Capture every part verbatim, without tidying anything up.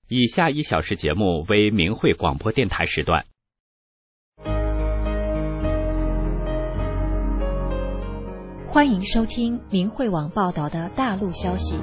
以下一小时节目为明慧广播电台时段。 欢迎收听明慧网报道的大陆消息。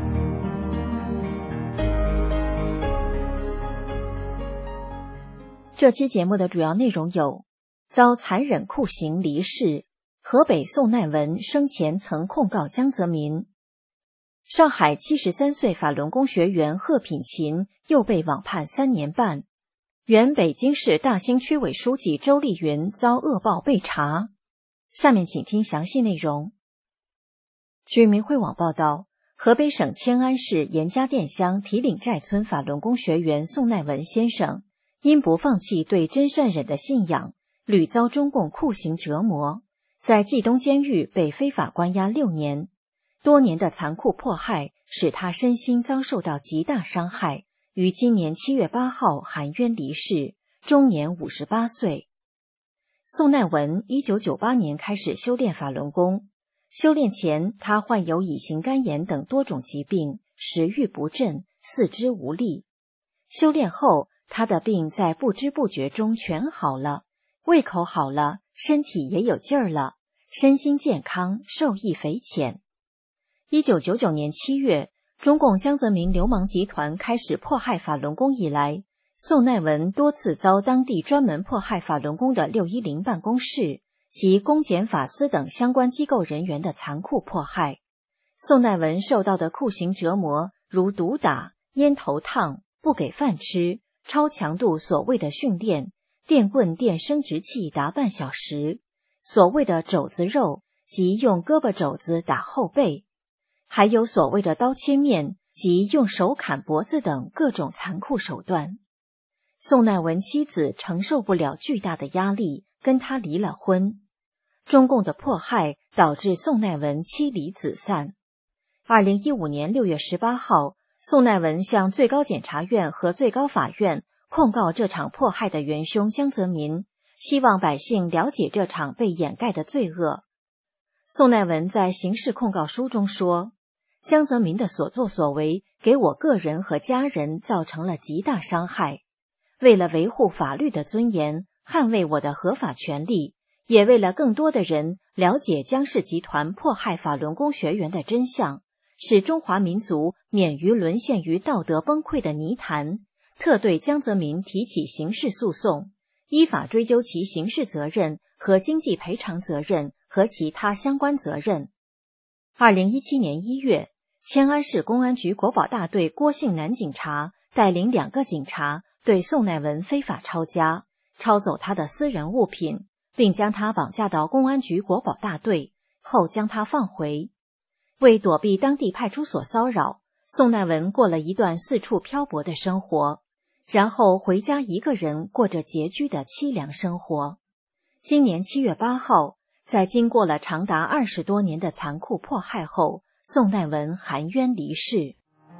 这期节目的主要内容有：遭残忍酷刑离世，河北宋奈文生前曾控告江泽民；上海七十三岁法轮功学员贺品琴又被网判三年半；原北京市大兴区委书记周丽云遭恶报被查。下面请听详细内容。据明慧网报道，河北省迁安市严家店乡提岭寨村法轮功学员宋奈文先生因不放弃对真善忍的信仰，屡遭中共酷刑折磨，在冀东监狱被非法关押六年。多年的残酷迫害使他身心遭受到极大伤害，于今年七月八号含冤离世，终年五十八岁。宋奈文一九九八年开始修炼法轮功，修炼前他患有乙型肝炎等多种疾病，食欲不振，四肢无力。修炼后，他的病在不知不觉中全好了，胃口好了，身体也有劲儿了，身心健康，受益匪浅。一九九九年七月，中共江泽民流氓集团开始迫害法轮功以来，宋奈文多次遭当地专门迫害法轮功的六一零办公室及公检法司等相关机构人员的残酷迫害。宋奈文受到的酷刑折磨如毒打、烟头烫、不给饭吃、超强度所谓的训练、电棍电生殖器达半小时、所谓的肘子肉及用胳膊肘子打后背，还有所谓的刀切面及用手砍脖子等各种残酷手段。宋奈文妻子承受不了巨大的压力，跟他离了婚。中共的迫害导致宋奈文妻离子散。二零一五年六月十八号，宋奈文向最高检察院和最高法院控告这场迫害的元凶江泽民，希望百姓了解这场被掩盖的罪恶。宋奈文在刑事控告书中说，江泽民的所作所为给我个人和家人造成了极大伤害。为了维护法律的尊严，捍卫我的合法权利，也为了更多的人了解江氏集团迫害法轮功学员的真相，使中华民族免于沦陷于道德崩溃的泥潭，特对江泽民提起刑事诉讼，依法追究其刑事责任和经济赔偿责任和其他相关责任。二零一七年一月，迁安市公安局国保大队郭姓男警察带领两个警察对宋奈文非法抄家，抄走他的私人物品，并将他绑架到公安局国保大队，后将他放回。为躲避当地派出所骚扰，宋奈文过了一段四处漂泊的生活，然后回家一个人过着拮据的凄凉生活。今年七月八号，在经过了长达二十多年的残酷迫害后，宋奈文含冤离世。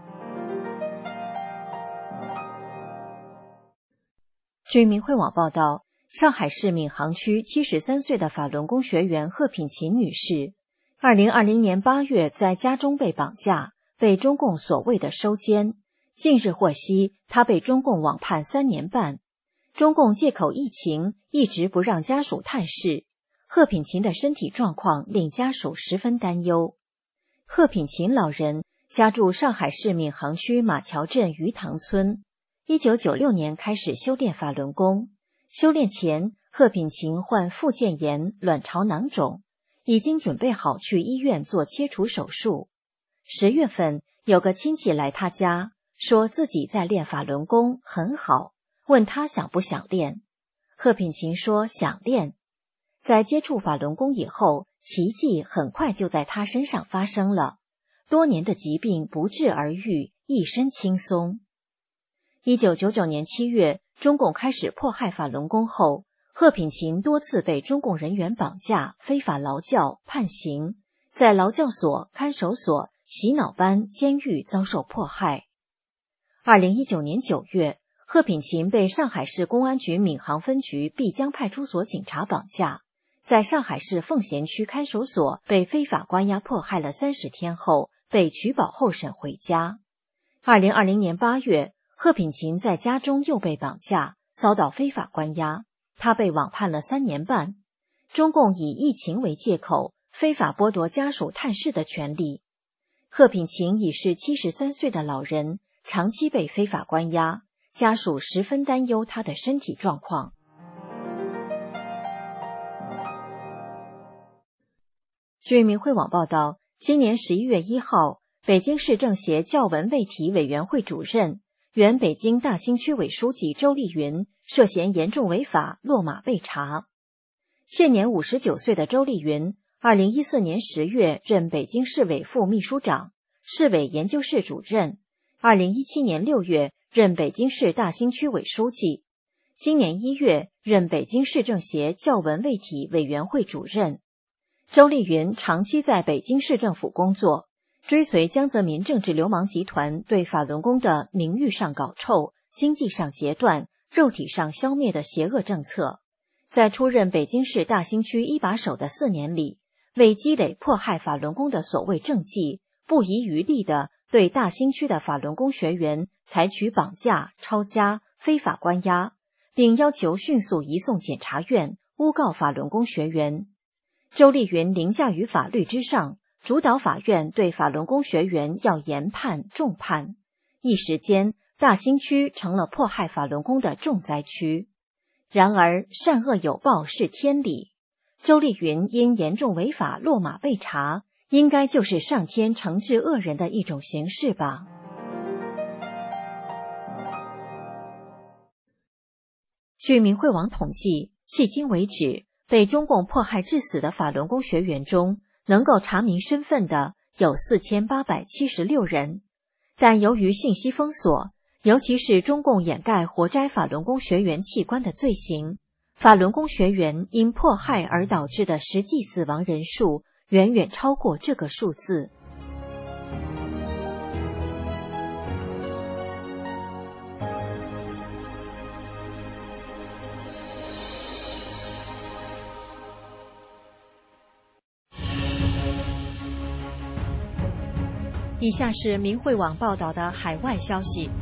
据明慧网报道，上海市闵行区七十三岁的法轮功学员贺品琴女士，二零二零年八月在家中被绑架，被中共所谓的收监。近日获悉，她被中共网判三年半。中共借口疫情，一直不让家属探视。贺品琴的身体状况令家属十分担忧。贺品琴老人家住上海市闵行区马桥镇鱼塘村，一九九六年开始修炼法轮功。修炼前，贺品琴患附件炎、卵巢囊肿，已经准备好去医院做切除手术。十月份，有个亲戚来他家，说自己在练法轮功，很好，问他想不想练。贺品琴说想练。在接触法轮功以后，奇迹很快就在他身上发生了，多年的疾病不治而愈，一身轻松。一九九九年七月，中共开始迫害法轮功后，贺品琴多次被中共人员绑架、非法劳教、判刑，在劳教所、看守所、洗脑班、监狱遭受迫害。二零一九年九月，贺品琴被上海市公安局闵行分局碧江派出所警察绑架，在上海市奉贤区看守所被非法关押迫害了三十天后，被取保候审回家。二零二零年八月， 贺品琴在家中又被绑架，遭到非法关押，他被网判了三年半。中共以疫情为借口，非法剥夺家属探视的权利。贺品琴已是七十三岁的老人，长期被非法关押，家属十分担忧他的身体状况。据明慧网报道，今年十一月一号，北京市政协教文卫体委员会主任、原北京大兴区委书记周丽云涉嫌严重违法落马被查。现年五十九岁的周丽云，二零一四年十月任北京市委副秘书长、市委研究室主任，二零一七年六月任北京市大兴区委书记，今年一月任北京市政协教文卫体委员会主任。周丽云长期在北京市政府工作，追随江泽民政治流氓集团对法轮功的名誉上搞臭、经济上截断、肉体上消灭的邪恶政策。在出任北京市大兴区一把手的四年里，为积累迫害法轮功的所谓政绩，不遗余力地对大兴区的法轮功学员采取绑架、抄家、非法关押，并要求迅速移送检察院，诬告法轮功学员。周丽云凌驾于法律之上，主导法院对法轮功学员要严判重判。一时间，大兴区成了迫害法轮功的重灾区。然而，善恶有报是天理。周丽云因严重违法落马被查，应该就是上天惩治恶人的一种形式吧。据明慧网统计，迄今为止，被中共迫害致死的法轮功学员中，能够查明身份的有四千八百七十六人，但由于信息封锁，尤其是中共掩盖活摘法轮功学员器官的罪行，法轮功学员因迫害而导致的实际死亡人数远远超过这个数字。以下是明慧网报道的海外消息，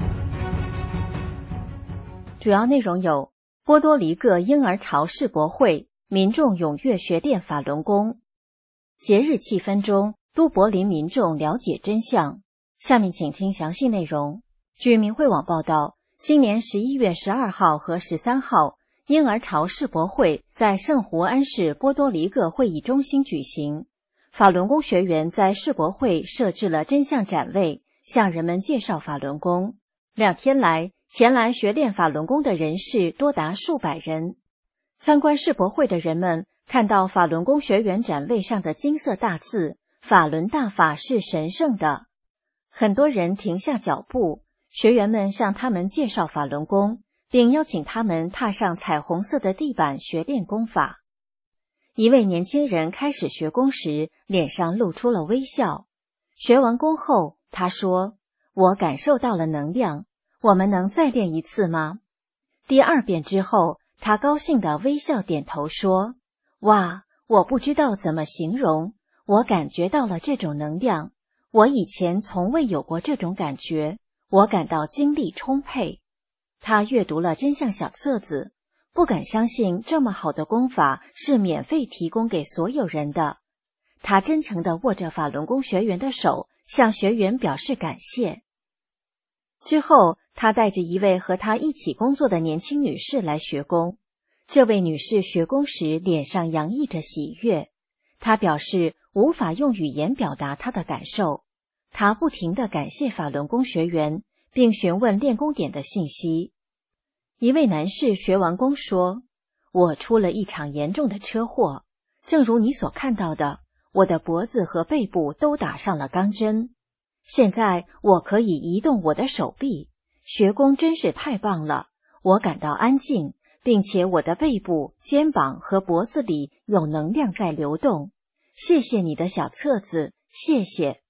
主要内容有：波多黎各婴儿潮世博会，民众踊跃学练法轮功；节日气氛中，都柏林民众了解真相。下面请听详细内容。据明慧网报道，今年十一月十二号和十三号，婴儿潮世博会在圣胡安市波多黎各会议中心举行。法轮功学员在世博会设置了真相展位，向人们介绍法轮功。两天来，前来学练法轮功的人士多达数百人。参观世博会的人们看到法轮功学员展位上的金色大字“法轮大法是神圣的”，很多人停下脚步，学员们向他们介绍法轮功，并邀请他们踏上彩虹色的地板学练功法。一位年轻人开始学功时，脸上露出了微笑。学完功后，他说：“我感受到了能量，我们能再练一次吗？”第二遍之后，他高兴地微笑点头说：“哇，我不知道怎么形容，我感觉到了这种能量，我以前从未有过这种感觉，我感到精力充沛。”他阅读了真相小册子，不敢相信这么好的功法是免费提供给所有人的。他真诚地握着法轮功学员的手，向学员表示感谢。之后，他带着一位和他一起工作的年轻女士来学功。这位女士学功时脸上洋溢着喜悦，她表示无法用语言表达她的感受。她不停地感谢法轮功学员，并询问练功点的信息。一位男士学完功说：“我出了一场严重的车祸，正如你所看到的，我的脖子和背部都打上了钢针。现在我可以移动我的手臂，学功真是太棒了，我感到安静，并且我的背部、肩膀和脖子里有能量在流动。谢谢你的小册子，谢谢。”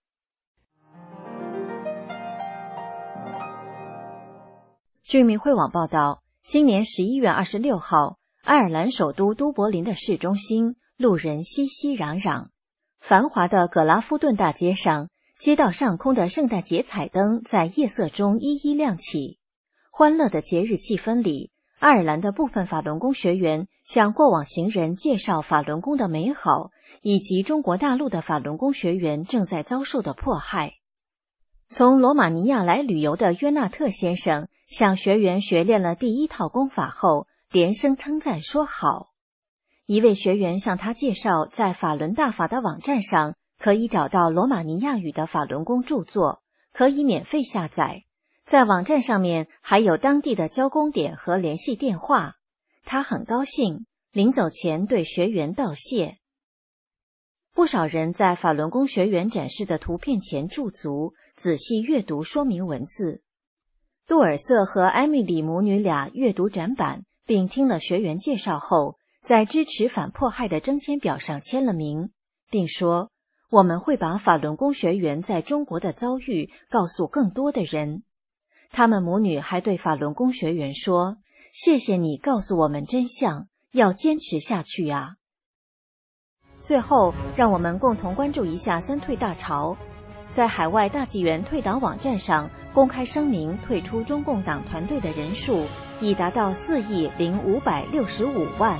据明慧网报道，今年十一月二十六号，爱尔兰首都都柏林的市中心，路人熙熙攘攘。繁华的葛拉夫顿大街上， 街道上空的圣诞节彩灯在夜色中一一亮起。欢乐的节日气氛里，爱尔兰的部分法轮功学员向过往行人介绍法轮功的美好，以及中国大陆的法轮功学员正在遭受的迫害。从罗马尼亚来旅游的约纳特先生向学员学练了第一套功法后，连声称赞说好。一位学员向他介绍，在法轮大法的网站上可以找到罗马尼亚语的法轮功著作，可以免费下载。在网站上面还有当地的交工点和联系电话。他很高兴，临走前对学员道谢。不少人在法轮功学员展示的图片前驻足，仔细阅读说明文字。杜尔瑟和艾米丽母女俩阅读展板，并听了学员介绍后，在支持反迫害的征签表上签了名，并说：“我们会把法轮功学员在中国的遭遇告诉更多的人。”他们母女还对法轮功学员说：“谢谢你告诉我们真相，要坚持下去啊！”最后，让我们共同关注一下三退大潮。在海外大纪元退党网站上公开声明退出中共党团队的人数已达到四亿零五百六十五万。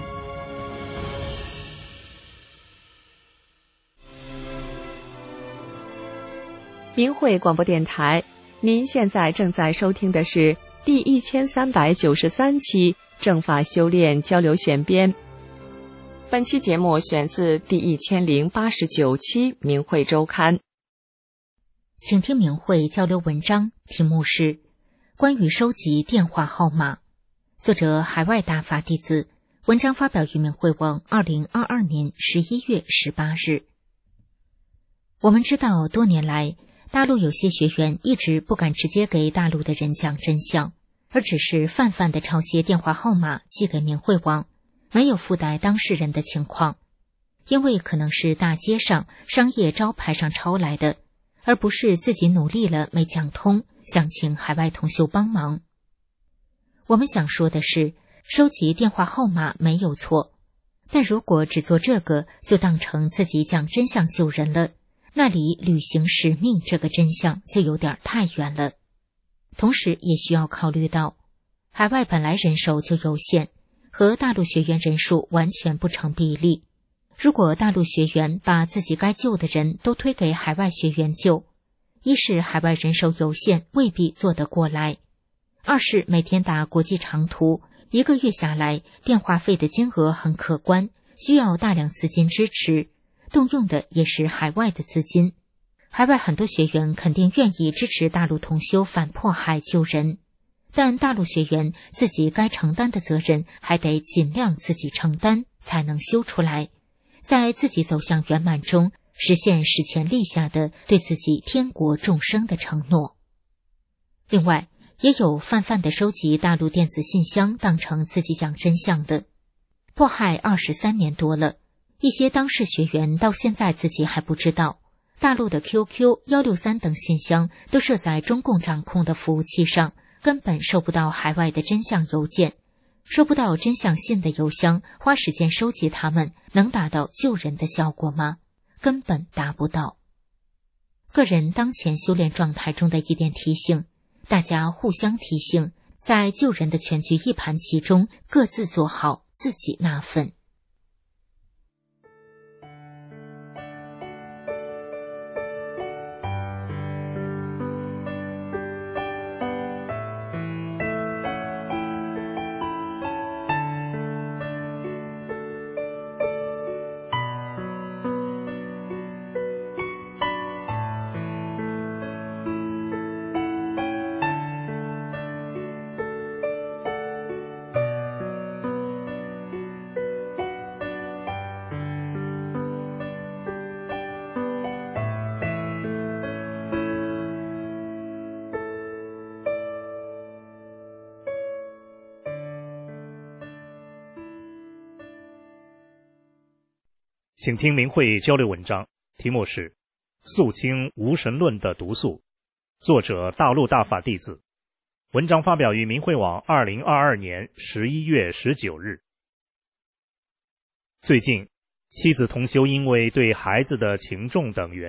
明慧广播电台，您现在正在收听的是第一千三百九十三期正法修炼交流选编。本期节目选自第一千零八十九期明慧周刊。 请听明慧交流文章，题目是关于收集电话号码，作者海外大法弟子，文章发表于明慧网二零二二年十一月十八日。我们知道多年来大陆有些学员一直不敢直接给大陆的人讲真相，而只是泛泛地抄些电话号码寄给明慧网，没有附带当事人的情况，因为可能是大街上商业招牌上抄来的，而不是自己努力了没讲通，想请海外同修帮忙。我们想说的是，收集电话号码没有错，但如果只做这个就当成自己讲真相救人了，那离履行使命这个真相就有点太远了。同时也需要考虑到，海外本来人手就有限，和大陆学员人数完全不成比例。如果大陆学员把自己该救的人都推给海外学员救，一是海外人手有限，未必做得过来；二是每天打国际长途，一个月下来电话费的金额很可观，需要大量资金支持，动用的也是海外的资金。海外很多学员肯定愿意支持大陆同修反迫害救人，但大陆学员自己该承担的责任还得尽量自己承担，才能修出来，在自己走向圆满中实现史前立下的对自己天国众生的承诺。另外，也有泛泛的收集大陆电子信箱当成自己讲真相的。迫害二十三年多了，一些当事学员到现在自己还不知道，大陆的 Q Q 一六三等信箱都设在中共掌控的服务器上，根本收不到海外的真相邮件，收不到真相信的邮箱，花时间收集它们，能达到救人的效果吗？根本达不到。个人当前修炼状态中的一点提醒，大家互相提醒，在救人的全局一盘棋中，各自做好自己那份。 请听明慧交流文章，题目是《肃清无神论的毒素》，作者大陆大法弟子。文章发表于明慧网二零二二年十一月十九日。最近，妻子同修因为对孩子的情重等原因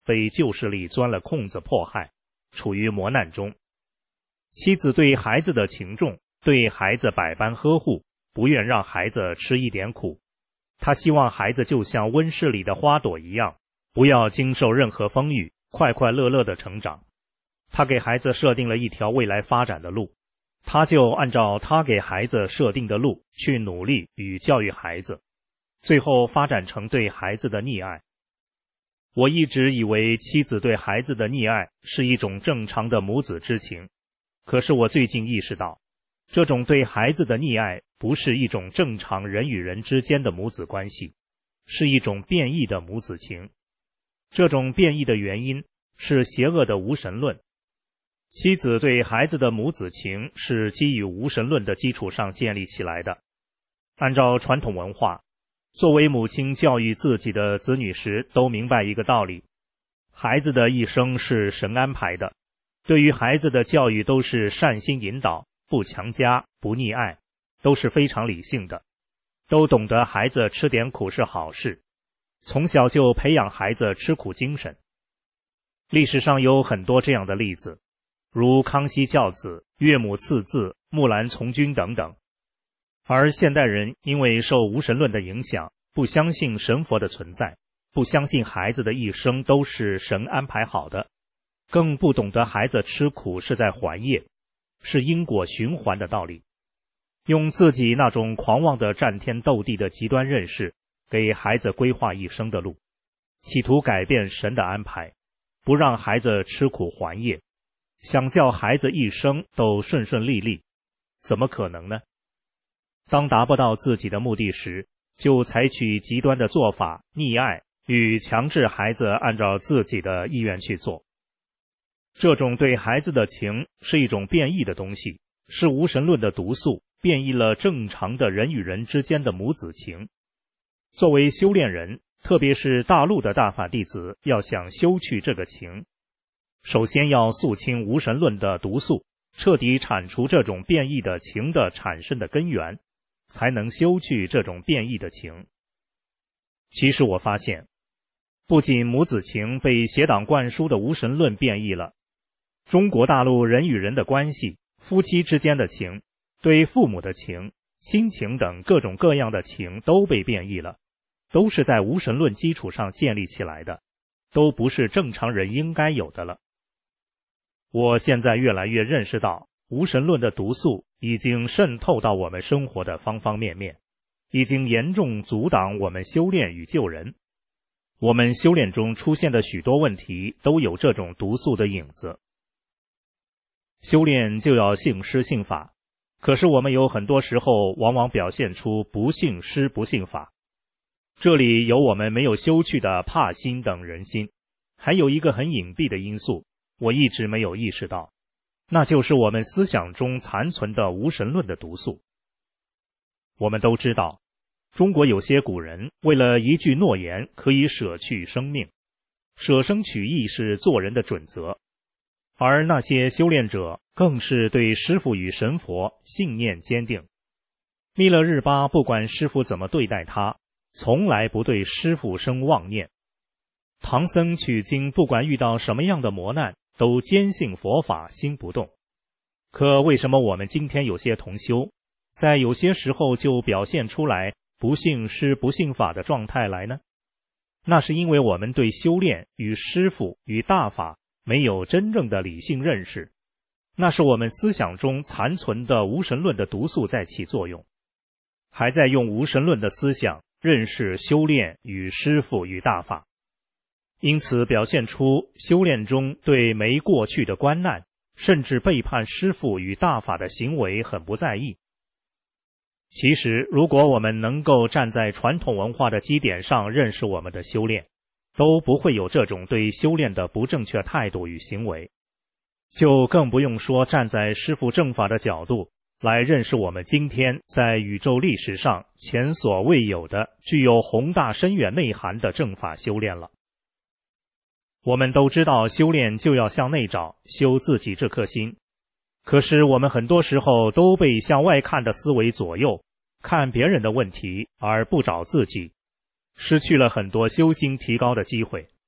被旧势力钻了空子迫害，处于磨难中。妻子对孩子的情重，对孩子百般呵护，不愿让孩子吃一点苦。她希望孩子就像温室里的花朵一样，不要经受任何风雨，快快乐乐的成长。她给孩子设定了一条未来发展的路，她就按照她给孩子设定的路去努力与教育孩子，最后发展成对孩子的溺爱。我一直以为妻子对孩子的溺爱是一种正常的母子之情，可是我最近意识到，这种对孩子的溺爱不是一种正常人与人之间的母子关系，是一种变异的母子情。这种变异的原因是邪恶的无神论。妻子对孩子的母子情是基于无神论的基础上建立起来的。按照传统文化，作为母亲教育自己的子女时，都明白一个道理：孩子的一生是神安排的，对于孩子的教育都是善心引导，不强加，不溺爱，都是非常理性的，都懂得孩子吃点苦是好事，从小就培养孩子吃苦精神。历史上有很多这样的例子，如康熙教子、岳母刺字、木兰从军等等。而现代人因为受无神论的影响，不相信神佛的存在，不相信孩子的一生都是神安排好的，更不懂得孩子吃苦是在还业，是因果循环的道理，用自己那种狂妄的战天斗地的极端认识，给孩子规划一生的路，企图改变神的安排，不让孩子吃苦还业，想叫孩子一生都顺顺利利，怎么可能呢？当达不到自己的目的时，就采取极端的做法，溺爱与强制孩子按照自己的意愿去做。这种对孩子的情是一种变异的东西，是无神论的毒素，变异了正常的人与人之间的母子情。作为修炼人，特别是大陆的大法弟子，要想修去这个情，首先要肃清无神论的毒素，彻底铲除这种变异的情的产生的根源，才能修去这种变异的情。其实我发现，不仅母子情被邪党灌输的无神论变异了，中国大陆人与人的关系，夫妻之间的情，对父母的情，亲情等各种各样的情都被变异了，都是在无神论基础上建立起来的，都不是正常人应该有的了。我现在越来越认识到，无神论的毒素已经渗透到我们生活的方方面面，已经严重阻挡我们修炼与救人。我们修炼中出现的许多问题都有这种毒素的影子。修炼就要信师信法，可是我们有很多时候往往表现出不信师不信法。这里有我们没有修去的怕心等人心，还有一个很隐蔽的因素，我一直没有意识到，那就是我们思想中残存的无神论的毒素。我们都知道，中国有些古人为了一句诺言可以舍去生命，舍生取义是做人的准则，而那些修炼者更是对师父与神佛信念坚定。弥勒日巴不管师父怎么对待他，从来不对师父生妄念。唐僧取经不管遇到什么样的磨难，都坚信佛法，心不动。可为什么我们今天有些同修，在有些时候就表现出来不信师不信法的状态来呢？那是因为我们对修炼与师父与大法没有真正的理性认识，那是我们思想中残存的无神论的毒素在起作用，还在用无神论的思想认识修炼与师父与大法，因此表现出修炼中对没过去的关难，甚至背叛师父与大法的行为很不在意。其实如果我们能够站在传统文化的基点上认识我们的修炼，都不会有这种对修炼的不正确态度与行为，就更不用说站在师父正法的角度来认识我们今天在宇宙历史上前所未有的具有宏大深远内涵的正法修炼了。我们都知道修炼就要向内找，修自己这颗心，可是我们很多时候都被向外看的思维左右，看别人的问题而不找自己，失去了很多修心提高的机会。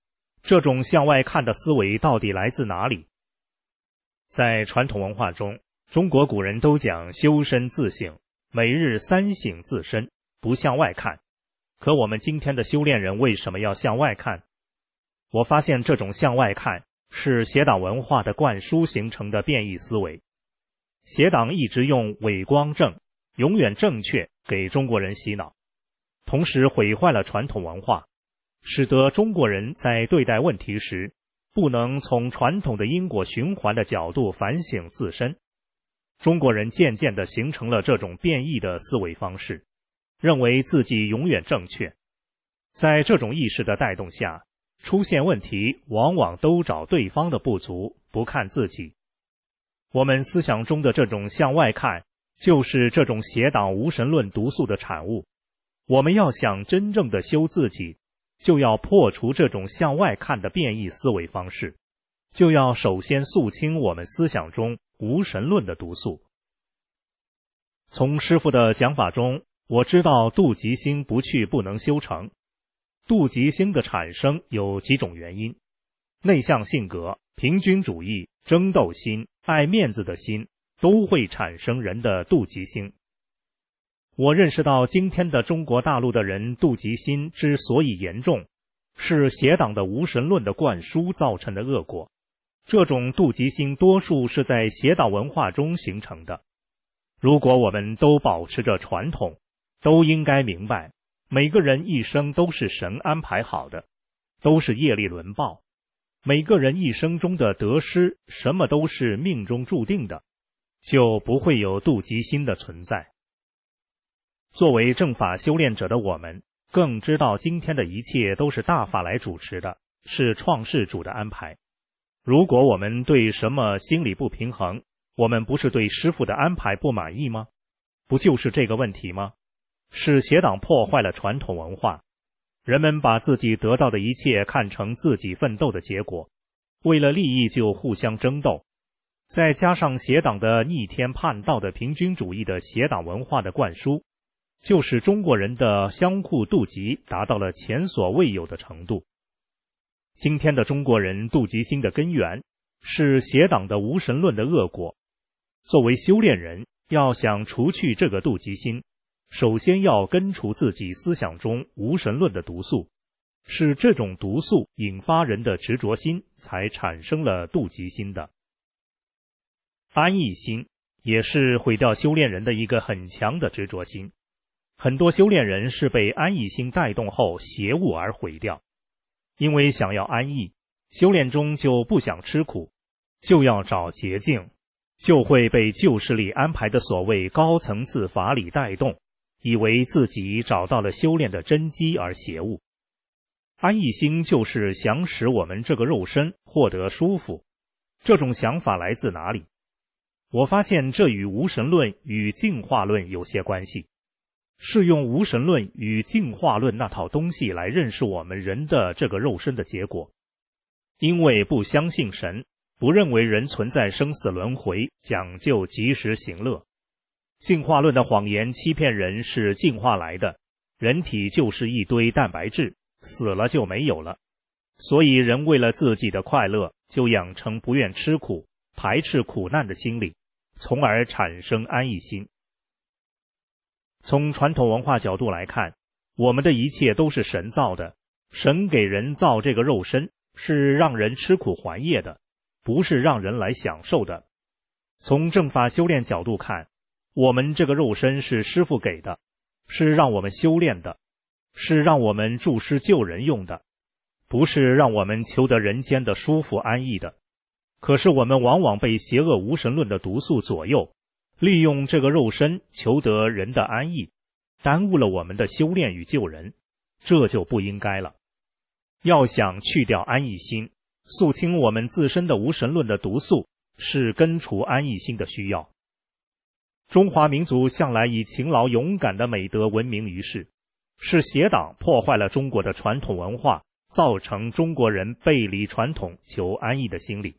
这种向外看的思维到底来自哪里？在传统文化中，中国古人都讲修身自省，每日三省自身，不向外看。可我们今天的修炼人为什么要向外看？我发现这种向外看是邪党文化的灌输形成的变异思维。邪党一直用伪光正、永远正确给中国人洗脑，同时毁坏了传统文化，使得中国人在对待问题时不能从传统的因果循环的角度反省自身。中国人渐渐地形成了这种变异的思维方式，认为自己永远正确。在这种意识的带动下，出现问题往往都找对方的不足，不看自己。我们思想中的这种向外看，就是这种邪党无神论毒素的产物。我们要想真正的修自己，就要破除这种向外看的变异思维方式，就要首先肃清我们思想中无神论的毒素。从师父的讲法中，我知道妒嫉心不去不能修成。妒嫉心的产生有几种原因：内向性格、平均主义、争斗心、爱面子的心，都会产生人的妒忌心。我认识到今天的中国大陆的人妒忌心之所以严重，是邪党的无神论的灌输造成的恶果。这种妒忌心多数是在邪党文化中形成的。如果我们都保持着传统，都应该明白，每个人一生都是神安排好的，都是业力轮报。每个人一生中的得失，什么都是命中注定的，就不会有妒忌心的存在。作为正法修炼者的我们，更知道今天的一切都是大法来主持的，是创世主的安排。如果我们对什么心理不平衡，我们不是对师父的安排不满意吗？不就是这个问题吗？是邪党破坏了传统文化，人们把自己得到的一切看成自己奋斗的结果，为了利益就互相争斗，再加上邪党的逆天叛道的平均主义的邪党文化的灌输，就使中国人的相互妒忌达到了前所未有的程度。今天的中国人妒忌心的根源是邪党的无神论的恶果。作为修炼人，要想除去这个妒忌心，首先要根除自己思想中无神论的毒素，是这种毒素引发人的执着心，才产生了妒忌心的。安逸心也是毁掉修炼人的一个很强的执着心。很多修炼人是被安逸心带动后邪物而毁掉，因为想要安逸，修炼中就不想吃苦，就要找捷径，就会被旧势力安排的所谓高层次法理带动，以为自己找到了修炼的真机而邪物。安逸心就是想使我们这个肉身获得舒服，这种想法来自哪里？我发现这与无神论与进化论有些关系，是用无神论与进化论那套东西来认识我们人的这个肉身的结果。因为不相信神，不认为人存在生死轮回，讲究及时行乐。进化论的谎言欺骗人是进化来的，人体就是一堆蛋白质，死了就没有了。所以人为了自己的快乐，就养成不愿吃苦、排斥苦难的心理，从而产生安逸心。从传统文化角度来看，我们的一切都是神造的，神给人造这个肉身，是让人吃苦还业的，不是让人来享受的。从正法修炼角度看，我们这个肉身是师父给的，是让我们修炼的，是让我们助师救人用的，不是让我们求得人间的舒服安逸的。可是我们往往被邪恶无神论的毒素左右，利用这个肉身求得人的安逸，耽误了我们的修炼与救人，这就不应该了。要想去掉安逸心，肃清我们自身的无神论的毒素，是根除安逸心的需要。中华民族向来以勤劳勇敢的美德闻名于世，是邪党破坏了中国的传统文化，造成中国人背离传统求安逸的心理。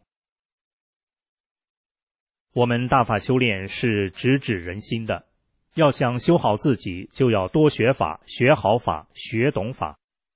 我们大法修炼是直指人心的，要想修好自己，就要多学法，学好法，学懂法。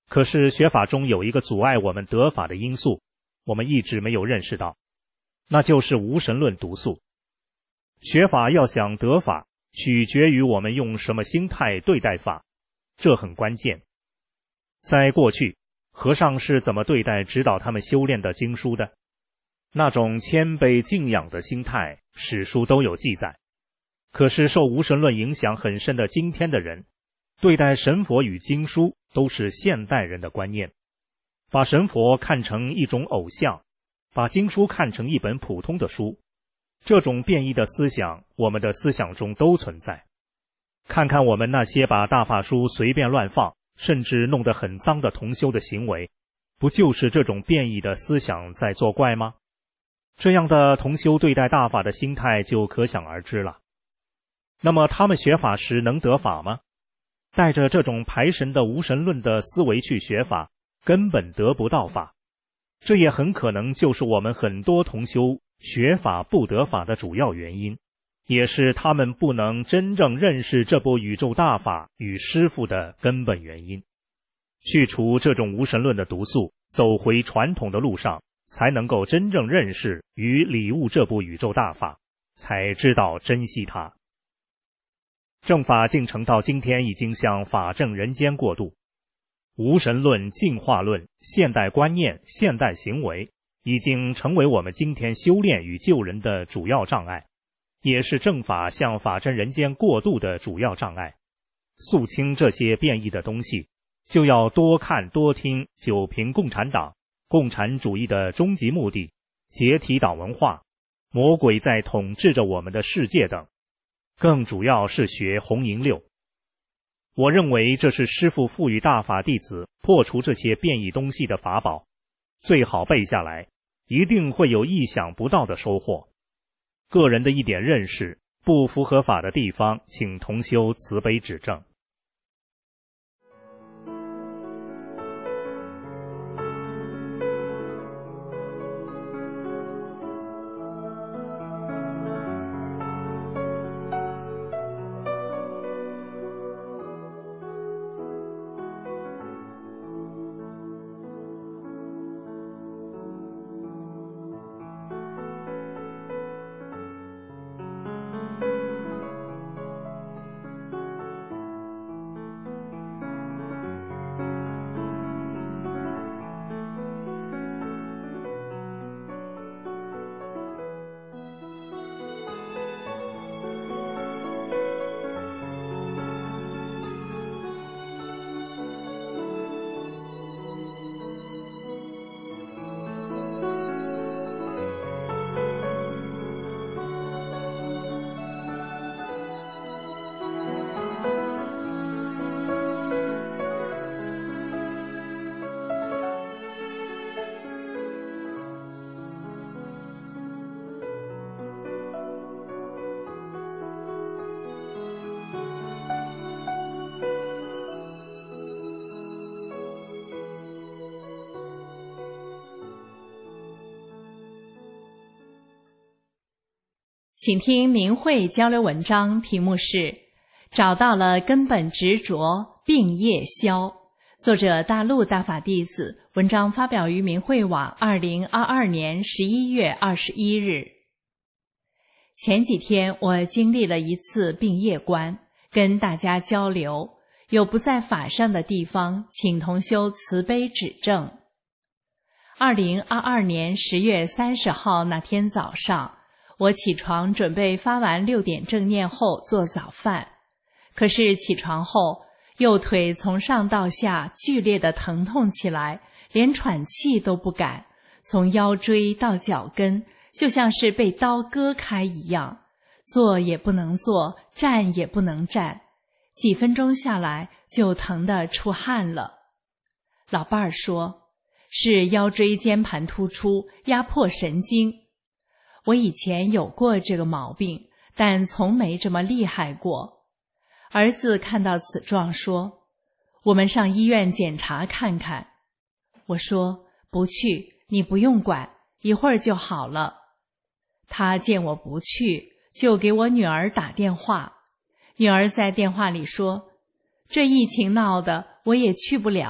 可是学法中有一个阻碍我们得法的因素，我们一直没有认识到，那就是无神论毒素。学法要想得法，取决于我们用什么心态对待法，这很关键。在过去，和尚是怎么对待指导他们修炼的经书的？那种谦卑敬仰的心态，史书都有记载。可是受无神论影响很深的今天的人，对待神佛与经书都是现代人的观念，把神佛看成一种偶像，把经书看成一本普通的书。这种变异的思想，我们的思想中都存在。看看我们那些把大法书随便乱放，甚至弄得很脏的同修的行为，不就是这种变异的思想在作怪吗？这样的同修对待大法的心态就可想而知了。那么他们学法时能得法吗？带着这种排神的无神论的思维去学法，根本得不到法。这也很可能就是我们很多同修学法不得法的主要原因，也是他们不能真正认识这部宇宙大法与师父的根本原因。去除这种无神论的毒素，走回传统的路上，才能够真正认识与礼悟这部宇宙大法，才知道珍惜它。正法进程到今天已经向法正人间过渡，无神论、进化论、现代观念、现代行为已经成为我们今天修炼与救人的主要障碍，也是正法向法真人间过渡的主要障碍。肃清这些变异的东西，就要多看多听九评共产党、共产主义的终极目的、解体党文化、魔鬼在统治着我们的世界等，更主要是学红银六。我认为这是师父赋予大法弟子破除这些变异东西的法宝，最好背下来，一定会有意想不到的收获。个人的一点认识，不符合法的地方，请同修慈悲指正。 请听明慧交流文章，题目是找到了根本执着，病业消。作者大陆大法弟子，文章发表于明慧网二零二二年十一月二十一日。前几天我经历了一次病业观，跟大家交流，有不在法上的地方，请同修慈悲指正。二零二二年十月三十号那天早上，我起床准备发完六点正念后做早饭，可是起床后右腿从上到下剧烈的疼痛起来，连喘气都不敢，从腰椎到脚跟就像是被刀割开一样，坐也不能坐，站也不能站，几分钟下来就疼得出汗了。老伴儿说是腰椎间盘突出，压迫神经。我以前有过这个毛病，但从没这么厉害过。儿子看到此状说，我们上医院检查看看。我说不去，你不用管，一会儿就好了。他见我不去，就给我女儿打电话。女儿在电话里说，这疫情闹的我也去不了，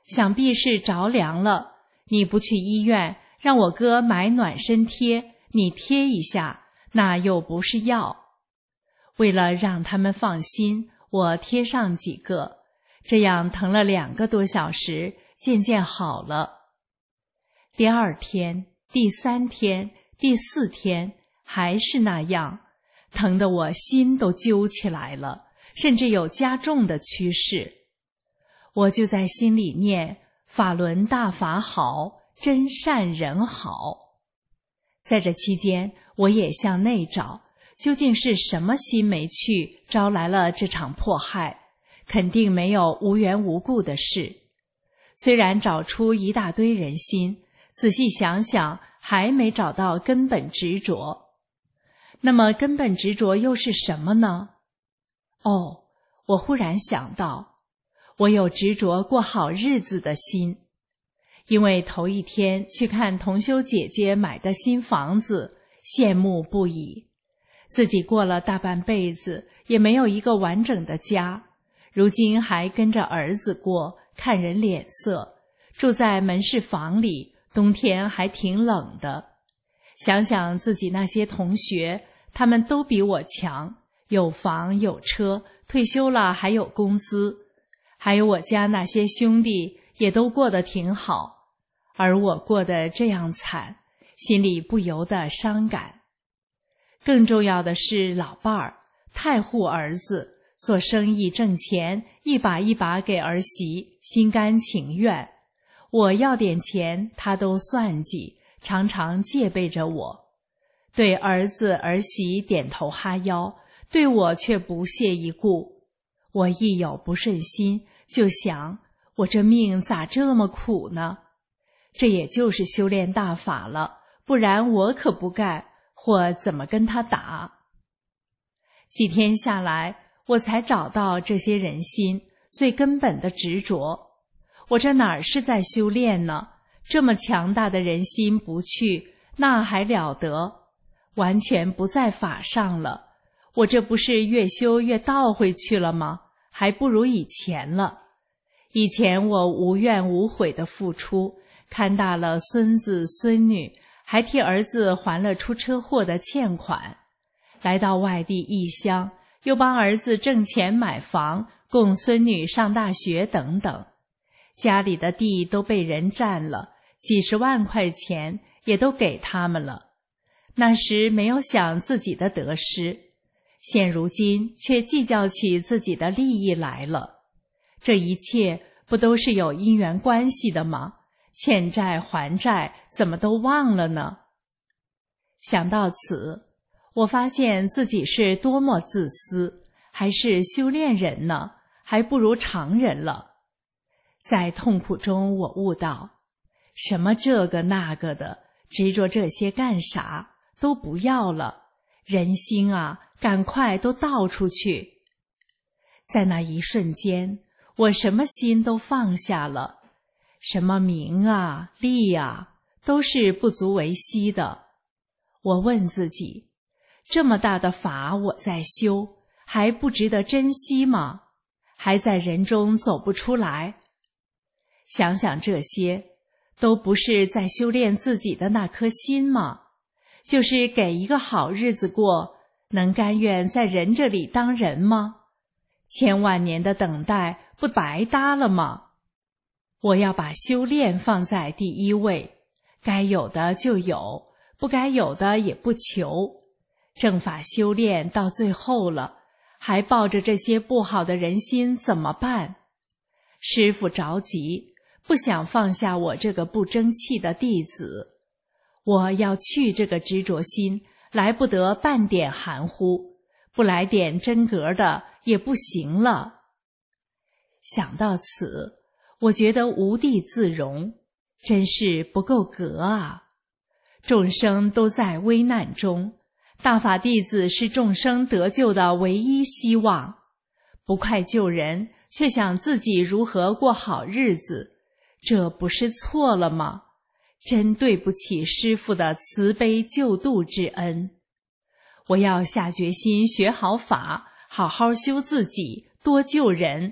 想必是着凉了，你不去医院，让我哥买暖身贴，你贴一下，那又不是药。为了让他们放心，我贴上几个，这样疼了两个多小时，渐渐好了。第二天、第三天、第四天还是那样，疼得我心都揪起来了，甚至有加重的趋势。我就在心里念法轮大法好，真善人好。在这期间，我也向内找，究竟是什么心没去，招来了这场迫害？肯定没有无缘无故的事。虽然找出一大堆人心，仔细想想，还没找到根本执着。那么根本执着又是什么呢？哦，我忽然想到，我有执着过好日子的心。因为头一天去看同修姐姐买的新房子，羡慕不已。自己过了大半辈子，也没有一个完整的家，如今还跟着儿子过，看人脸色，住在门市房里，冬天还挺冷的。想想自己那些同学，他们都比我强，有房有车，退休了还有工资，还有我家那些兄弟也都过得挺好，而我过得这样惨，心里不由得伤感。更重要的是老伴儿太护儿子，做生意挣钱，一把一把给儿媳，心甘情愿。我要点钱他都算计，常常戒备着我。对儿子儿媳点头哈腰，对我却不屑一顾。我一有不顺心，就想我这命咋这么苦呢？这也就是修炼大法了，不然我可不干，或怎么跟他打。几天下来，我才找到这些人心最根本的执着。我这哪儿是在修炼呢？这么强大的人心不去，那还了得？完全不在法上了。我这不是越修越倒回去了吗？还不如以前了。以前我无怨无悔的付出，看大了孙子孙女，还替儿子还了出车祸的欠款。来到外地异乡，又帮儿子挣钱买房，供孙女上大学等等。家里的地都被人占了，几十万块钱也都给他们了。那时没有想自己的得失，现如今却计较起自己的利益来了。这一切不都是有因缘关系的吗？欠债还债，怎么都忘了呢？想到此，我发现自己是多么自私，还是修炼人呢？还不如常人了。在痛苦中，我悟到，什么这个那个的，执着这些干啥？都不要了，人心啊，赶快都倒出去。在那一瞬间，我什么心都放下了，什么名啊、利啊，都是不足为惜的。我问自己，这么大的法我在修，还不值得珍惜吗？还在人中走不出来？想想这些，都不是在修炼自己的那颗心吗？就是给一个好日子过，能甘愿在人这里当人吗？千万年的等待不白搭了吗？我要把修炼放在第一位，该有的就有，不该有的也不求。正法修炼到最后了，还抱着这些不好的人心怎么办？师父着急，不想放下我这个不争气的弟子。我要去这个执着心，来不得半点含糊，不来点真格的也不行了。想到此，我觉得无地自容，真是不够格啊！众生都在危难中，大法弟子是众生得救的唯一希望。不快救人，却想自己如何过好日子，这不是错了吗？真对不起师父的慈悲救度之恩。我要下决心学好法，好好修自己，多救人。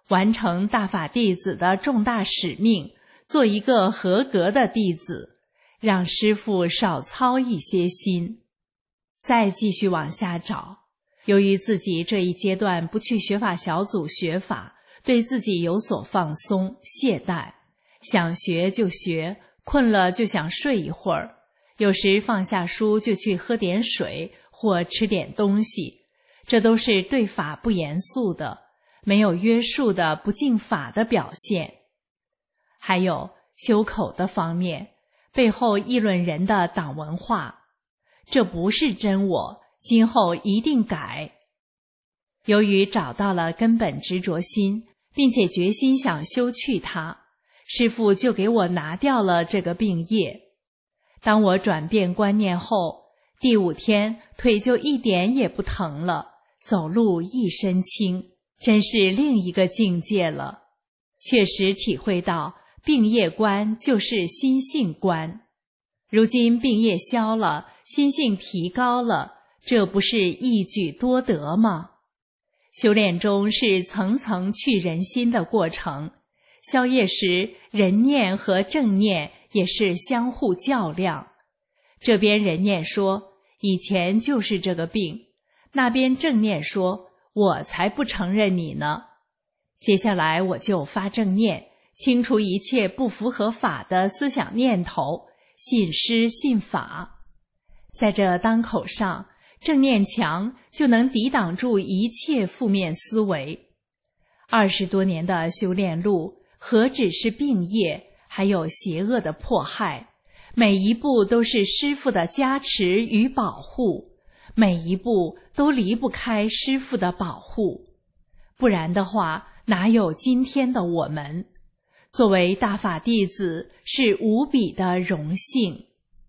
完成大法弟子的重大使命，做一个合格的弟子，让师父少操一些心。再继续往下找，由于自己这一阶段不去学法小组学法，对自己有所放松懈怠，想学就学，困了就想睡一会儿，有时放下书就去喝点水或吃点东西，这都是对法不严肃的，没有约束的不敬法的表现。还有修口的方面，背后议论人的党文化，这不是真我，今后一定改。由于找到了根本执着心，并且决心想修去它，师父就给我拿掉了这个病业。当我转变观念后，第五天腿就一点也不疼了，走路一身轻，真是另一个境界了。确实体会到病业观就是心性观。如今病业消了，心性提高了，这不是一举多得吗？修炼中是层层去人心的过程，消业时人念和正念也是相互较量。这边人念说以前就是这个病，那边正念说我才不承认你呢。接下来我就发正念，清除一切不符合法的思想念头，信师信法。在这当口上，正念强就能抵挡住一切负面思维。二十多年的修炼路，何止是病业，还有邪恶的迫害，每一步都是师父的加持与保护，每一步都离不开师父的保护。不然的话，哪有今天的我们？作为大法弟子，是无比的荣幸。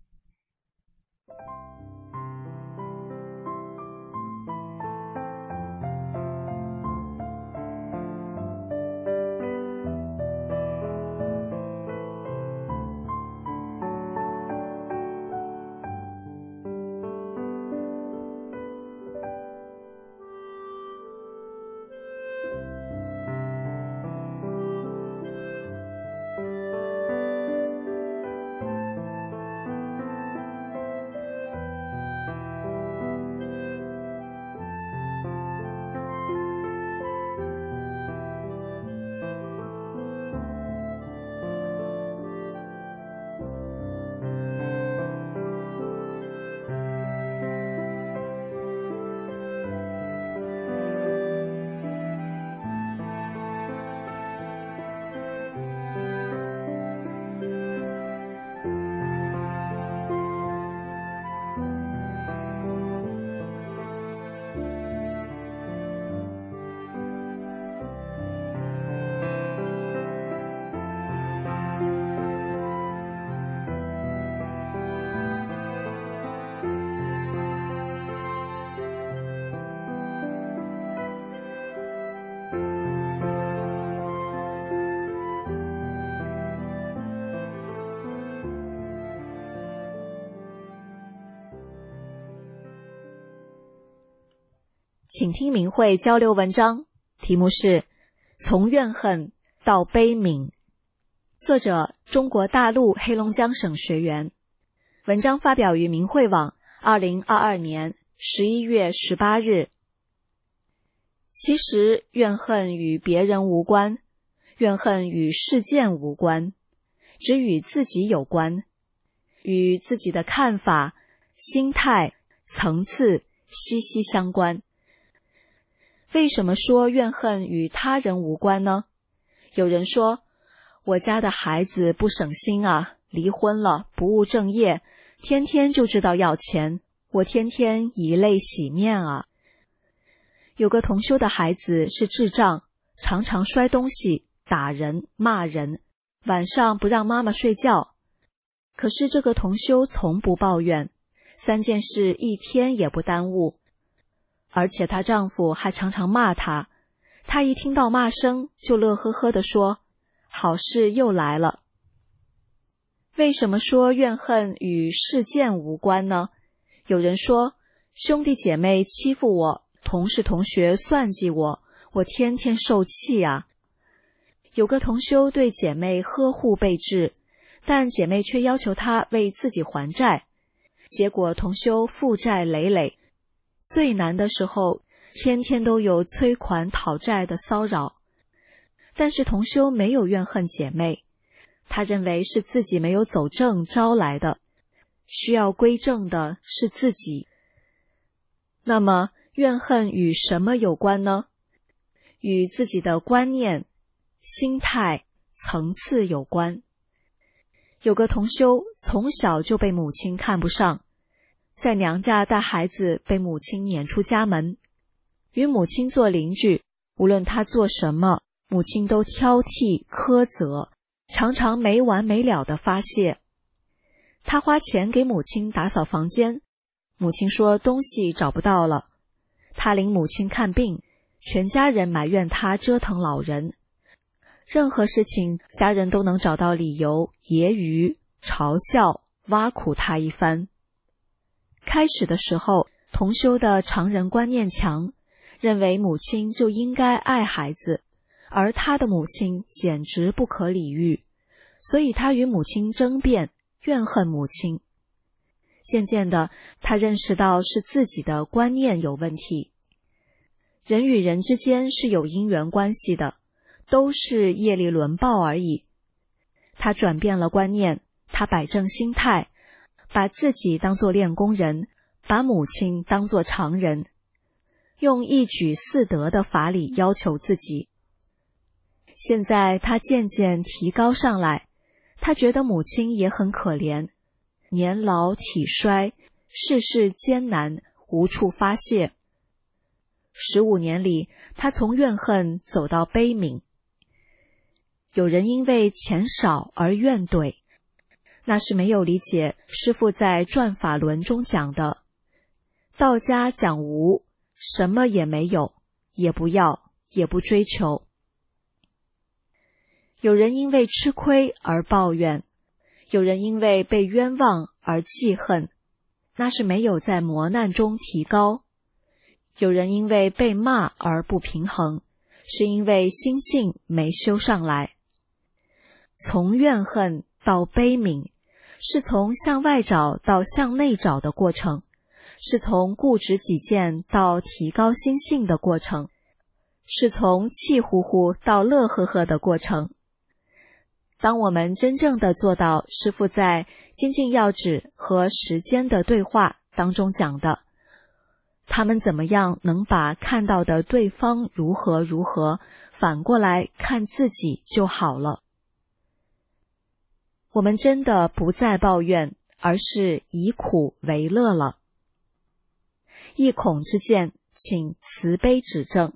请听明慧交流文章，题目是从怨恨到悲悯，作者中国大陆黑龙江省学员。文章发表于明慧网二零二二年十一月十八日。其实怨恨与别人无关，怨恨与事件无关，只与自己有关，与自己的看法、心态、层次息息相关。为什么说怨恨与他人无关呢？有人说，我家的孩子不省心啊，离婚了，不务正业，天天就知道要钱，我天天以泪洗面啊。有个同修的孩子是智障，常常摔东西、打人、骂人，晚上不让妈妈睡觉。可是这个同修从不抱怨，三件事一天也不耽误。而且她丈夫还常常骂她，她一听到骂声就乐呵呵地说，好事又来了。为什么说怨恨与事件无关呢？有人说，兄弟姐妹欺负我，同事同学算计我，我天天受气啊。 有个同修对姐妹呵护备至，但姐妹却要求他为自己还债，结果同修负债累累，最难的时候天天都有催款讨债的骚扰。但是同修没有怨恨姐妹，他认为是自己没有走正招来的，需要归正的是自己。那么怨恨与什么有关呢？与自己的观念、心态、层次有关。有个同修从小就被母亲看不上，在娘家带孩子被母亲撵出家门，与母亲做邻居，无论他做什么，母亲都挑剔苛责，常常没完没了的发泄。他花钱给母亲打扫房间，母亲说东西找不到了。他领母亲看病，全家人埋怨他折腾老人。任何事情家人都能找到理由揶揄、嘲笑、挖苦他一番。开始的时候，同修的常人观念强，认为母亲就应该爱孩子，而他的母亲简直不可理喻，所以他与母亲争辩，怨恨母亲。渐渐的，他认识到是自己的观念有问题。人与人之间是有因缘关系的，都是业力轮报而已。他转变了观念，他摆正心态，把自己当作练功人，把母亲当作常人，用一举四得的法理要求自己。现在他渐渐提高上来，他觉得母亲也很可怜，年老体衰，世事艰难，无处发泄。十五年里，他从怨恨走到悲悯。有人因为钱少而怨怼，那是没有理解师父在转法轮中讲的，道家讲无，什么也没有，也不要，也不追求。有人因为吃亏而抱怨，有人因为被冤枉而记恨，那是没有在磨难中提高。有人因为被骂而不平衡，是因为心性没修上来。从怨恨到悲悯，是从向外找到向内找的过程，是从固执己见到提高心性的过程，是从气呼呼到乐呵呵的过程。当我们真正的做到师父在精进要旨和时间的对话当中讲的，他们怎么样能把看到的对方如何如何反过来看自己就好了。我们真的不再抱怨，而是以苦为乐了。一孔之见，请慈悲指正。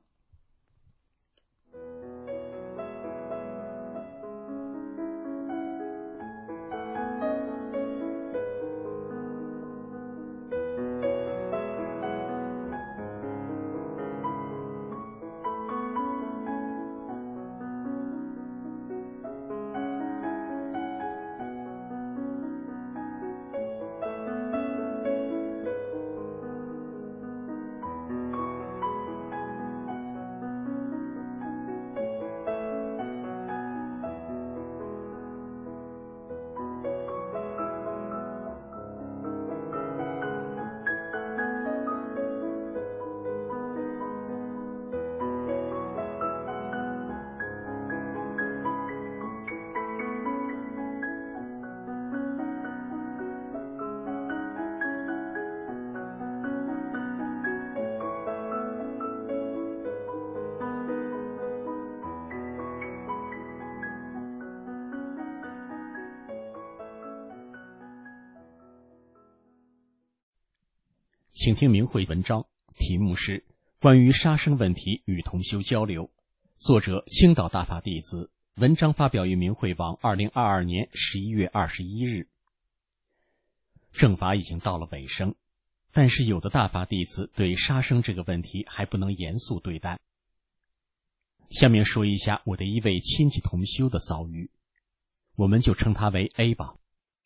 请听明慧文章，题目是关于杀生问题与同修交流，作者青岛大法弟子，文章发表于明慧网二零二二年十一月二十一日。正法已经到了尾声，但是有的大法弟子对杀生这个问题还不能严肃对待。下面说一下我的一位亲戚同修的遭遇，我们就称他为 A 吧。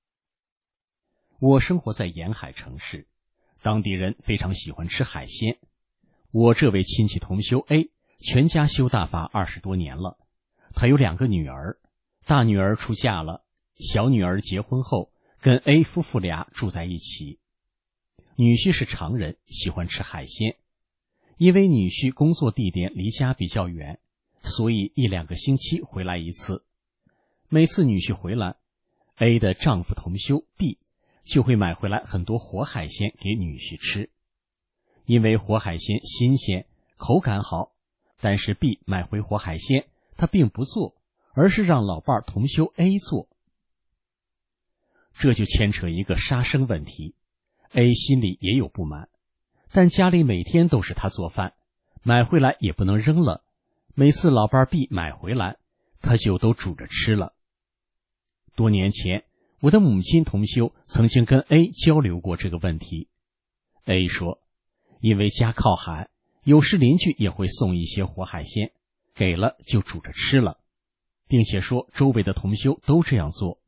我生活在沿海城市，当地人非常喜欢吃海鲜。我这位亲戚同修 A 全家修大法二十多年了， 他有两个女儿，大女儿出嫁了，小女儿结婚后跟 A 夫妇俩住在一起。女婿是常人，喜欢吃海鲜。因为女婿工作地点离家比较远，所以一两个星期回来一次。每次女婿回来， A 的丈夫同修 B 就会买回来很多活海鲜给女婿吃。因为活海鲜新鲜，口感好，但是 B 买回活海鲜他并不做，而是让老伴同修 A 做。这就牵扯一个杀生问题， A 心里也有不满，但家里每天都是他做饭，买回来也不能扔了，每次老伴 B 买回来他就都煮着吃了。多年前，我的母亲同修曾经跟 A 交流过这个问题。 A 说，因为家靠海，有时邻居也会送一些活海鲜，给了就煮着吃了，并且说周围的同修都这样做。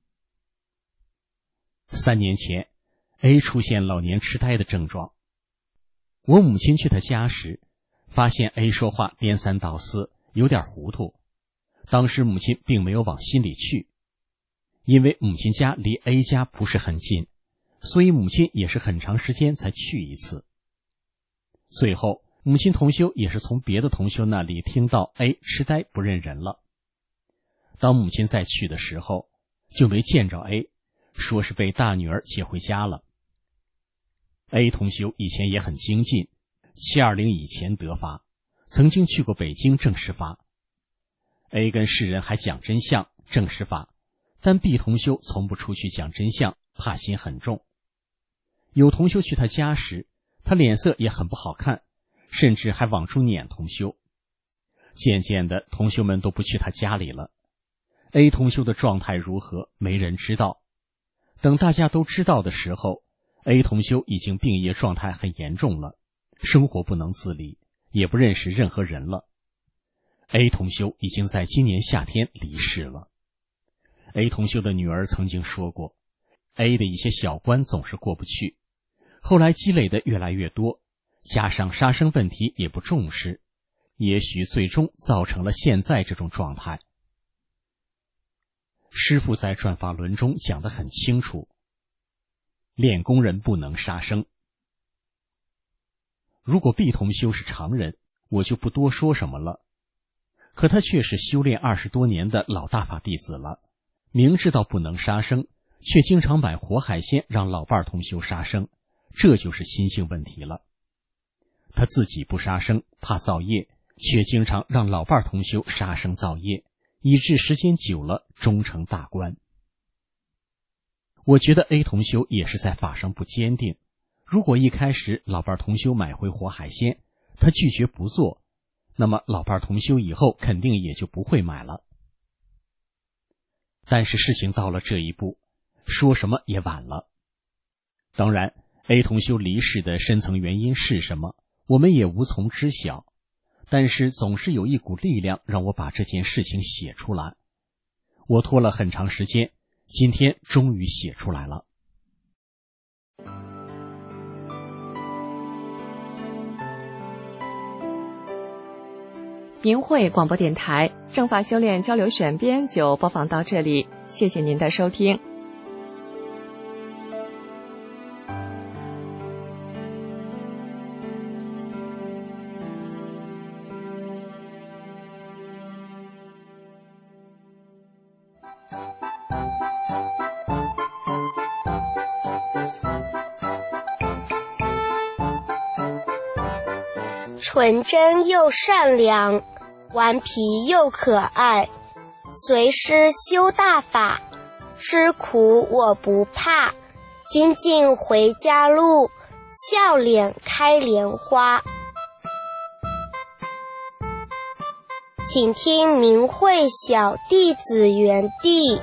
三年前， A 出现老年痴呆的症状。我母亲去他家时，发现 A 说话颠三倒四，有点糊涂。当时母亲并没有往心里去，因为母亲家离 A 家不是很近，所以母亲也是很长时间才去一次。最后，母亲同修也是从别的同修那里听到 A 痴呆不认人了。当母亲再去的时候，就没见着 A， 说是被大女儿接回家了。A 同修以前也很精进，七二零以前得法，曾经去过北京证实法。A 跟世人还讲真相证实法，但 B 同修从不出去讲真相，怕心很重。有同修去他家时，他脸色也很不好看，甚至还往出撵同修。渐渐的，同修们都不去他家里了。 A 同修的状态如何，没人知道。等大家都知道的时候， A 同修已经病业状态很严重了，生活不能自理，也不认识任何人了。 A 同修已经在今年夏天离世了。 A 同修的女儿曾经说过， A 的一些小关总是过不去，后来积累的越来越多，加上杀生问题也不重视，也许最终造成了现在这种状态。师父在转法轮中讲得很清楚，练功人不能杀生。如果 B 同修是常人，我就不多说什么了。可他却是修炼二十多年的老大法弟子了，明知道不能杀生，却经常买活海鲜让老伴同修杀生，这就是心性问题了。他自己不杀生，怕造业，却经常让老伴同修杀生造业，以致时间久了终成大官。我觉得 A 同修也是在法上不坚定，如果一开始老伴同修买回活海鲜，他拒绝不做，那么老伴同修以后肯定也就不会买了。但是事情到了这一步，说什么也晚了。当然 A 同修离世的深层原因是什么，我们也无从知晓，但是总是有一股力量让我把这件事情写出来。我拖了很长时间，今天终于写出来了。 明慧广播电台正法修炼交流选编就播放到这里，谢谢您的收听。 纯真又善良，顽皮又可爱，随师修大法，吃苦我不怕，精进回家路，笑脸开莲花。请听明慧小弟子园地。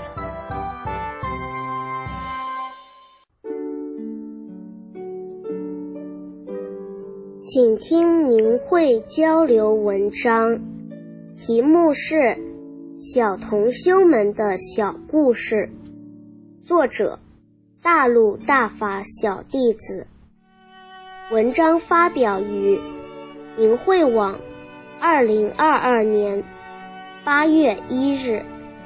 请听明慧交流文章，题目是小同修们的小故事，作者大陆大法小弟子。文章发表于明慧网二零二二年八月一日。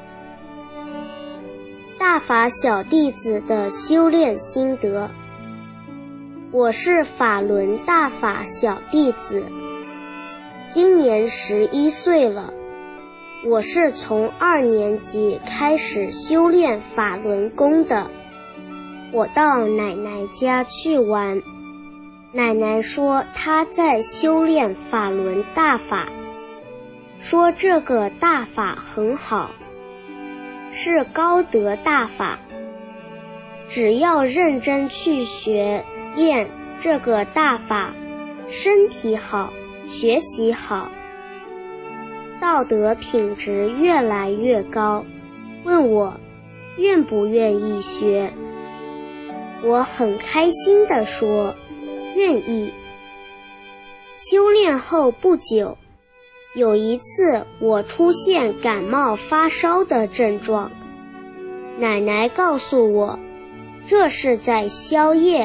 大法小弟子的修炼心得。我是法轮大法小弟子，今年十一岁了。我是从二年级开始修炼法轮功的。我到奶奶家去玩，奶奶说她在修炼法轮大法，说这个大法很好，是高德大法，只要认真去学练这个大法，身体好，学习好，道德品质越来越高。问我愿不愿意学，我很开心地说愿意。修炼后不久，有一次我出现感冒发烧的症状，奶奶告诉我这是在消业，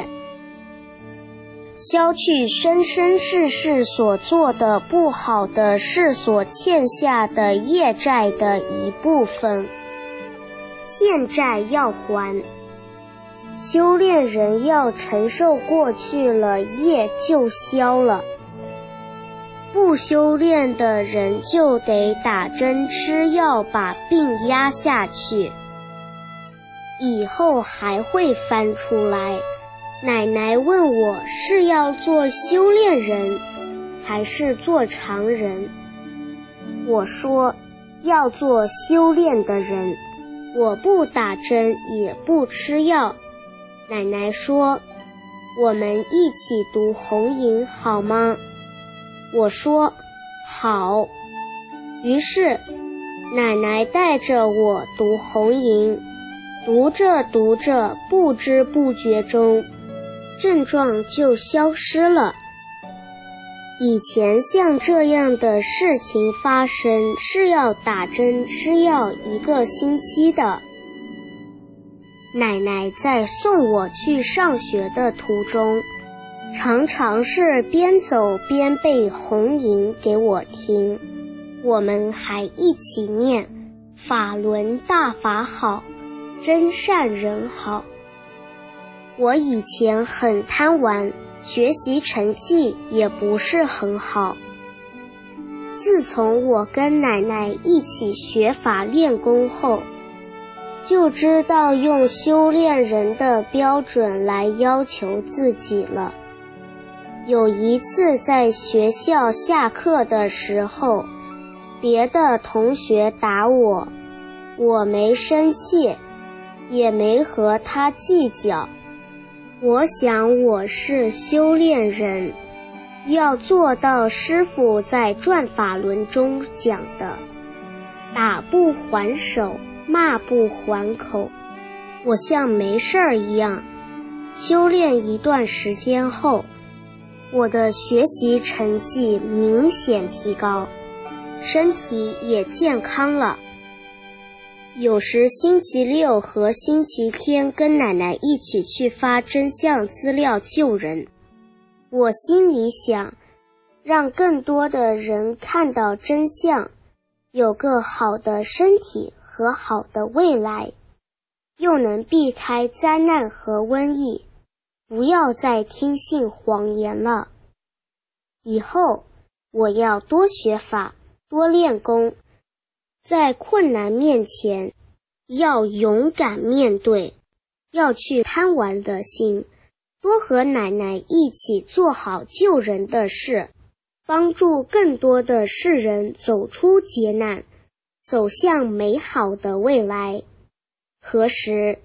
消去生生世世所做的不好的事所欠下的业债的一部分，现债要还。修炼人要承受过去了，业就消了。不修炼的人就得打针吃药把病压下去，以后还会翻出来。奶奶问我是要做修炼人还是做常人，我说要做修炼的人，我不打针也不吃药。奶奶说我们一起读红银好吗？我说好。于是奶奶带着我读红银，读着读着，不知不觉中症状就消失了。以前像这样的事情发生是要打针吃药一个星期的。奶奶在送我去上学的途中，常常是边走边背红银给我听，我们还一起念法轮大法好，真善人好。我以前很贪玩，学习成绩也不是很好。自从我跟奶奶一起学法练功后，就知道用修炼人的标准来要求自己了。有一次在学校下课的时候，别的同学打我，我没生气，也没和他计较。我想我是修炼人，要做到师父在转法轮中讲的打不还手，骂不还口。我像没事儿一样。修炼一段时间后，我的学习成绩明显提高，身体也健康了。有时星期六和星期天跟奶奶一起去发真相资料救人。我心里想，让更多的人看到真相，有个好的身体和好的未来，又能避开灾难和瘟疫，不要再听信谎言了。以后我要多学法，多练功，在困难面前要勇敢面对，要去贪玩的心，多和奶奶一起做好救人的事，帮助更多的世人走出劫难，走向美好的未来。何时？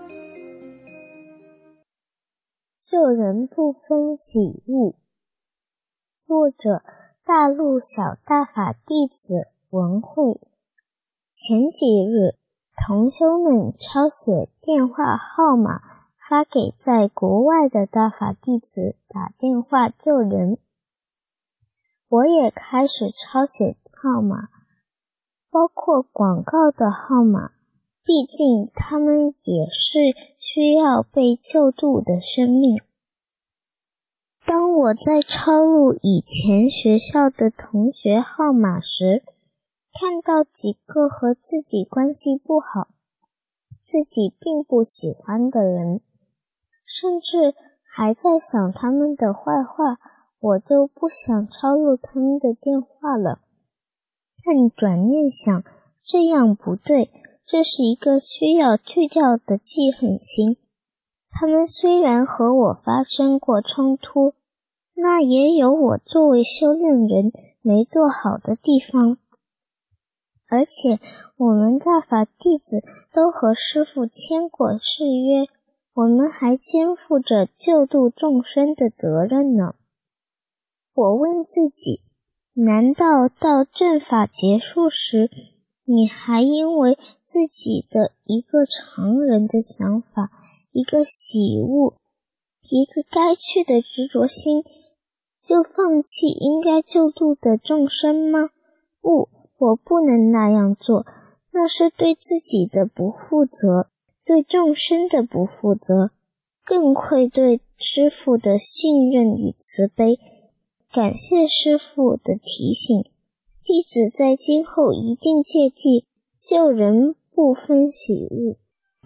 救人不分喜恶。 作者大陆小大法弟子文慧。前几日，同修们抄写电话号码发给在国外的大法弟子打电话救人。我也开始抄写号码，包括广告的号码，毕竟他们也是需要被救助的生命。当我在抄录以前学校的同学号码时，看到几个和自己关系不好、自己并不喜欢的人，甚至还在想他们的坏话，我就不想抄录他们的电话了。但转念想，这样不对，这是一个需要去掉的记恨心。他们虽然和我发生过冲突，那也有我作为修炼人没做好的地方。而且我们大法弟子都和师父签过誓约，我们还肩负着救度众生的责任呢。我问自己，难道到正法结束时，你还因为自己的一个常人的想法，一个喜恶，一个该去的执着心，就放弃应该救度的众生吗？不，我不能那样做，那是对自己的不负责，对众生的不负责，更愧对师父的信任与慈悲。感谢师父的提醒，弟子在今后一定切记，救人不分喜恶。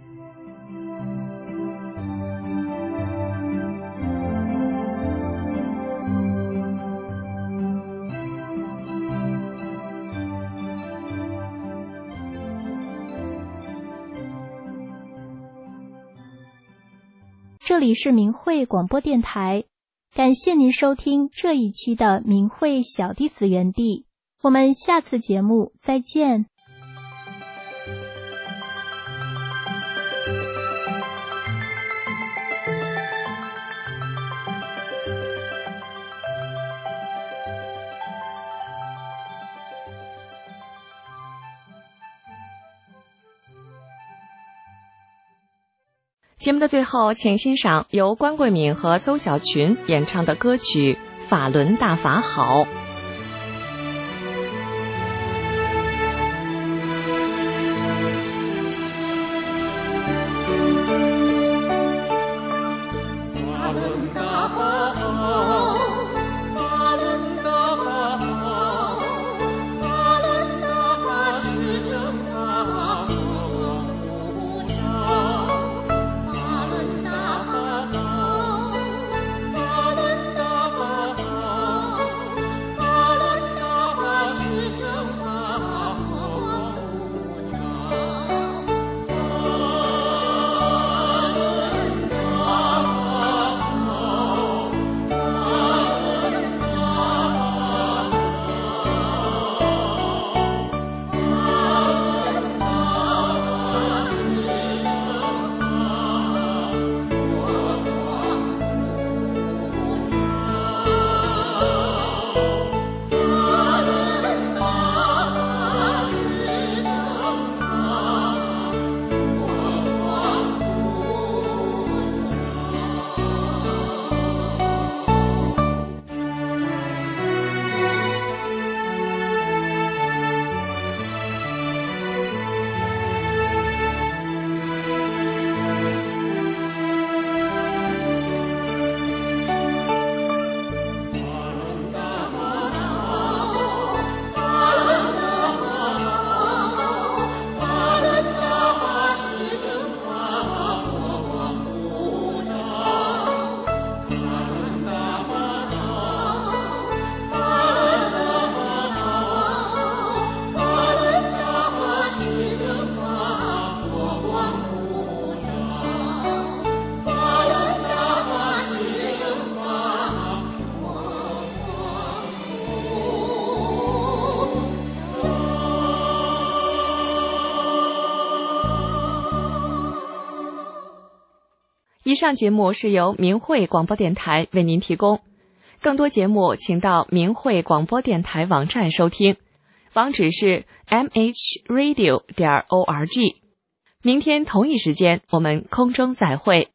这里是明慧广播电台，感谢您收听这一期的明慧小弟子园地，我们下次节目再见。 节目的最后，请欣赏由关桂敏和邹小群演唱的歌曲《法轮大法好》。以上节目是由明慧广播电台为您提供， 更多节目请到明慧广播电台网站收听，网址是 m h radio 点 org。明天同一时间我们空中再会。